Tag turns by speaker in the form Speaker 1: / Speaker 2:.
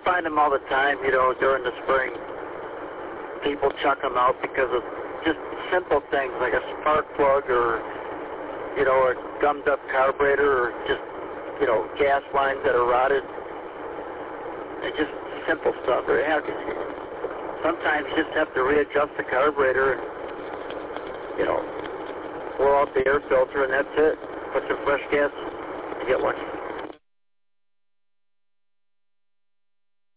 Speaker 1: find them all the time, during the spring. People chuck them out because of just simple things like a spark plug or, a gummed up carburetor or just, gas lines that are rotted. It's just simple stuff. Sometimes you just have to readjust the carburetor and, blow out the air filter, and that's it. Put some fresh gas, you get lucky.